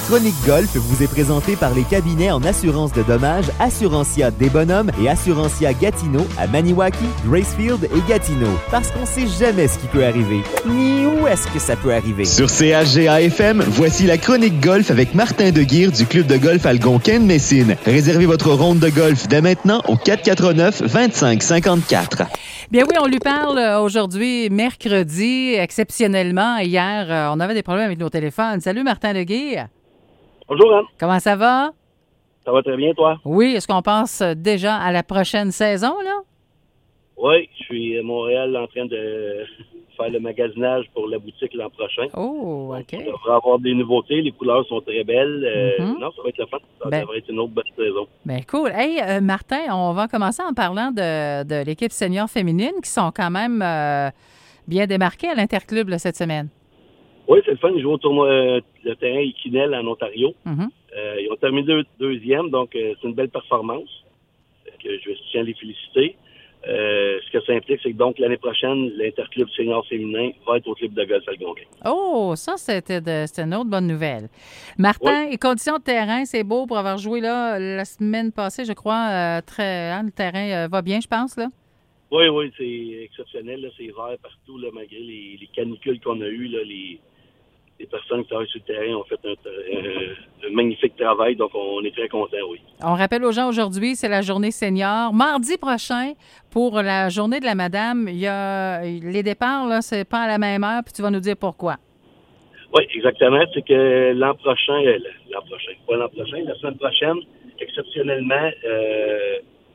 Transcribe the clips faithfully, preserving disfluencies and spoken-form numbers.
chronique golf vous est présentée par les cabinets en assurance de dommages Assurantia des Bonhommes et Assurantia Gatineau à Maniwaki, Gracefield et Gatineau. Parce qu'on sait jamais ce qui peut arriver, ni où est-ce que ça peut arriver. Sur C H G A F M, voici la chronique golf avec Martin Deguire du club de golf Algonquin-Messine. Réservez votre ronde de golf dès maintenant au quatre cent quatre-vingt-neuf vingt-cinq cinquante-quatre. Bien oui, on lui parle aujourd'hui, mercredi, exceptionnellement. Hier, on avait des problèmes avec nos téléphones. Salut Martin Deguire. Bonjour Anne. Comment ça va? Ça va très bien, toi? Oui, est-ce qu'on pense déjà à la prochaine saison, là? Oui, je suis à Montréal en train de faire le magasinage pour la boutique l'an prochain. Oh, OK. Donc, on devrait avoir des nouveautés. Les couleurs sont très belles. Euh, Mm-hmm. Non, ça va être le fun. Ça Ben, devrait être une autre bonne saison. Bien, cool. Hey, euh, Martin, on va commencer en parlant de, de l'équipe senior féminine qui sont quand même euh, bien démarquées à l'Interclub là, cette semaine. Oui, c'est le fun. Ils jouent au tournoi, euh, le terrain Equinel en Ontario. Mm-hmm. Euh, ils ont terminé deux, deuxième, donc euh, c'est une belle performance. Que je tiens à les féliciter. Euh, ce que ça implique, c'est que donc l'année prochaine, l'Interclub senior féminin va être au club de golf Algonquin. Oh, ça, c'était, de, c'était une autre bonne nouvelle. Martin, Oui. les conditions de terrain, c'est beau pour avoir joué là la semaine passée, je crois. Euh, très, hein, le terrain euh, va bien, je pense, là? Oui, oui, c'est exceptionnel. Là, c'est vert partout, là, malgré les, les canicules qu'on a eues. Là, les, les personnes qui travaillent sur le terrain ont fait un, un, un magnifique travail, donc on est très contents, oui. On rappelle aux gens aujourd'hui, c'est la journée senior. Mardi prochain, pour la journée de la madame, il y a les départs, là, c'est pas à la même heure, puis tu vas nous dire pourquoi. Oui, exactement. C'est que l'an prochain, euh, l'an prochain, pas l'an prochain, la semaine prochaine, exceptionnellement, euh,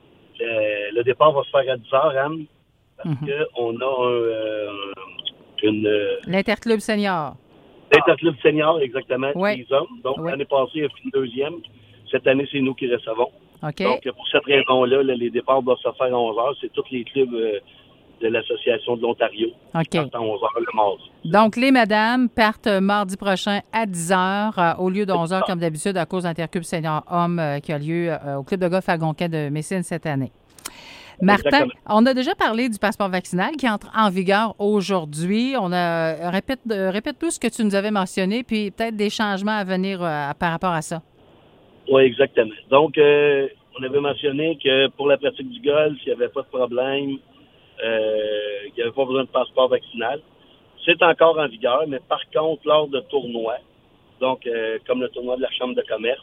le, le départ va se faire à dix heures, Anne, parce Mm-hmm. qu'on a un, euh, une... euh, L'Interclub senior. L'interclub senior, exactement, Oui. les hommes. Donc, Oui. l'année passée, il a fini deuxième. Cette année, c'est nous qui recevons. OK. Donc, pour cette raison-là, là, les départs doivent se faire à onze heures. C'est tous les clubs euh, de l'Association de l'Ontario OK. qui partent à onze heures le mardi. Donc, les madames partent mardi prochain à dix heures euh, au lieu de onze heures comme d'habitude à cause d'Interclub senior homme euh, qui a lieu euh, au club de golf Algonquin de Messine cette année. Martin, Exactement. on a déjà parlé du passeport vaccinal qui entre en vigueur aujourd'hui. On a répète, euh, répète tout ce que tu nous avais mentionné, puis peut-être des changements à venir euh, par rapport à ça. Oui, exactement. Donc, euh, on avait mentionné que pour la pratique du golf, il n'y avait pas de problème. Euh, il n'y avait pas besoin de passeport vaccinal. C'est encore en vigueur, mais par contre, lors de tournois, donc euh, comme le tournoi de la Chambre de commerce,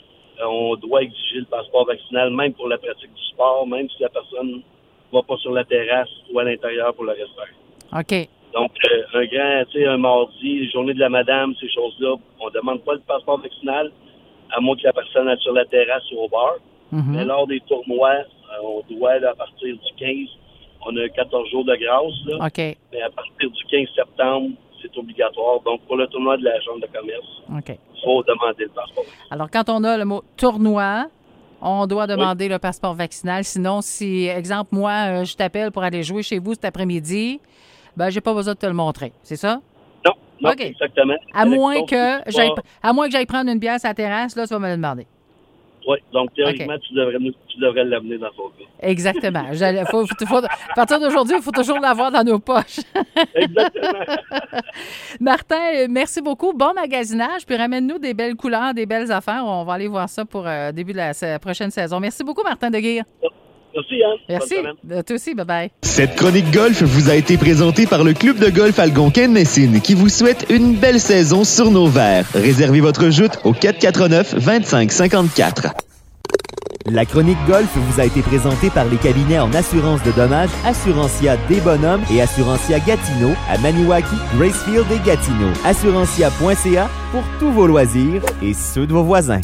on doit exiger le passeport vaccinal, même pour la pratique du sport, même si la personne ne va pas sur la terrasse ou à l'intérieur pour le restaurant. OK. Donc, euh, un grand, tu sais, un mardi, journée de la madame, ces choses-là, on ne demande pas le passeport vaccinal, à moins que la personne aille sur la terrasse ou au bar. Mm-hmm. Mais lors des tournois, euh, on doit, là, à partir du quinze, on a quatorze jours de grâce, là. OK. Mais à partir du quinze septembre, c'est obligatoire. Donc, pour le tournoi de la Chambre de commerce, OK. il faut demander le passeport. Alors, quand on a le mot tournoi, on doit demander oui. le passeport vaccinal. Sinon, si, exemple, moi, euh, je t'appelle pour aller jouer chez vous cet après-midi, ben, j'ai pas besoin de te le montrer. C'est ça? Non, non, OK. Exactement. À moins, donc, que j'aille, pas... à moins que j'aille prendre une bière sur la terrasse, là, tu vas me le demander. Oui, donc théoriquement, okay. tu devrais, tu devrais l'amener dans ton cas. Exactement. Faut, faut, faut, à partir d'aujourd'hui, il faut toujours l'avoir dans nos poches. Exactement. Martin, merci beaucoup. Bon magasinage, puis ramène-nous des belles couleurs, des belles affaires. On va aller voir ça pour le euh, début de la, la prochaine saison. Merci beaucoup, Martin Deguire. Merci, Yann. Merci. Toi aussi, bye-bye. Cette chronique golf vous a été présentée par le club de golf Algonquin-Messine qui vous souhaite une belle saison sur nos verres. Réservez votre joute au quatre cent quatre-vingt-neuf vingt-cinq cinquante-quatre. La chronique golf vous a été présentée par les cabinets en assurance de dommages Assurantia des Bonhommes et Assurantia Gatineau à Maniwaki, Gracefield et Gatineau. Assurantia point c a pour tous vos loisirs et ceux de vos voisins.